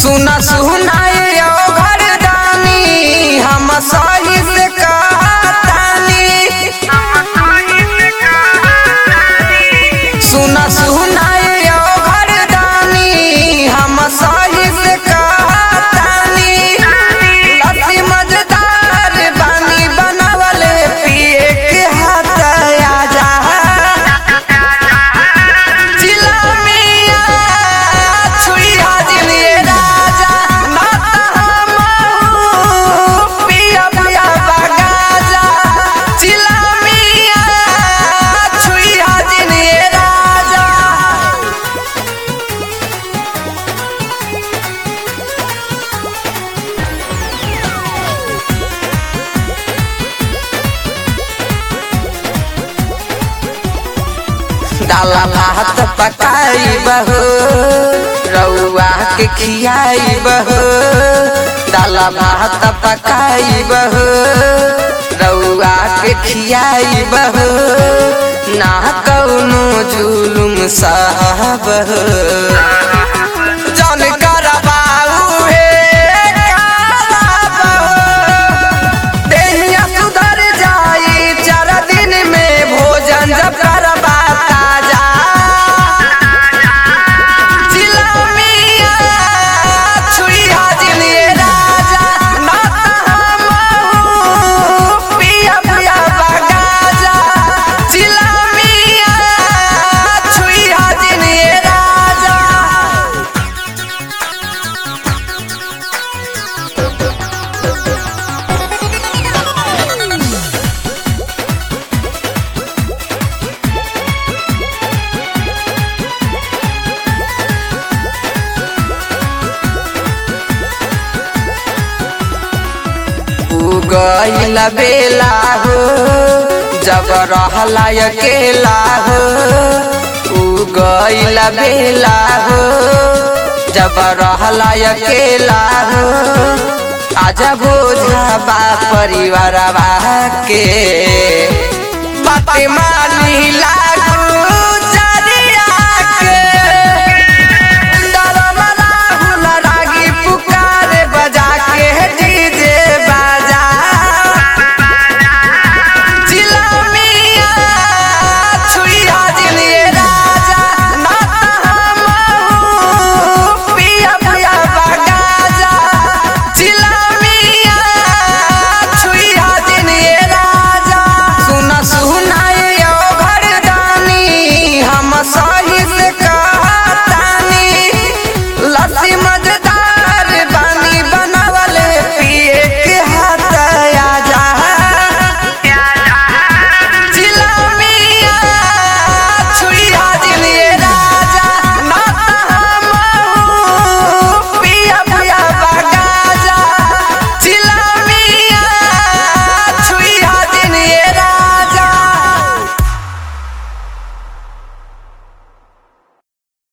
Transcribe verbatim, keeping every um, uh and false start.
सुना सुनाए घरदानी हम सही से कहतानी। सुना सुनाए घरदानी हम सही से कहतानी। लस्सी मजेदार बानी बनावले पिए के हाथ आजा। जिला मिया छुई हाजिर ये राजा माता हमहू पिया पिया बगाजा। जिला मिया छुई हाजिर ये राजा। दाला भात पकाई बहो रउआ के खियाई बहो। दाला भात पकाई बहो रउआ के खियाई बहो। ना कौनो जुलुम साहब जन करबाऊ हे करबाऊ। देहिया सुधर जाई चार दिन में भोजन जब करबा ताजा। जिला मिया छुई हाजिर ये राजा माता हमहू पिया पिया बगाजा। जिला मिया छुई हाजिर ये राजा। गईला बेला हो जब रहला अकेला हो। उ गईला बेला हो जब रहला अकेला हो। आजा बोझा बा परिवार के बात मानी लाग